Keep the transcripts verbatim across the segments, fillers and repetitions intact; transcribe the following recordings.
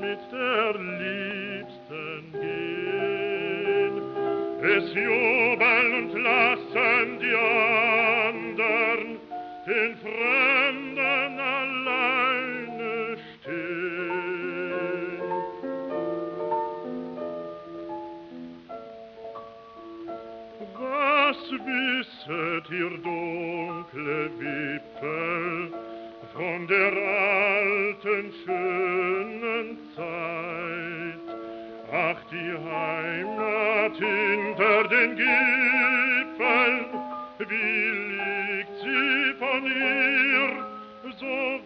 mit der Liebsten gehen. Es jubeln und lassen die andern den Fremden alleine stehen. Was wisset ihr, dunkle Wipfel, von der alten schönen Zeit? Ach, die Heimat hinter den Gipfeln, wie liegt sie von ihr so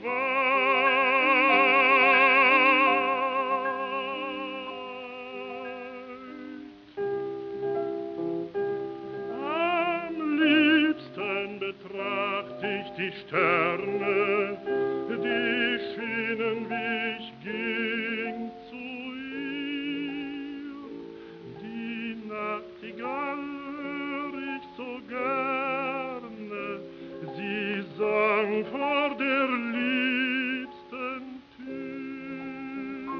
weit? Am liebsten betracht ich die Sterne, die schienen, wie ich ging zu ihr. Die Nachtigall hör ich so gerne, sie sang vor der liebsten Tür.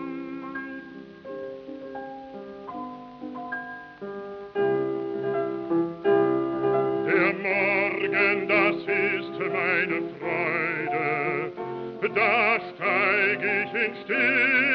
Der Morgen, das ist meine Freude, da steig ich in Stille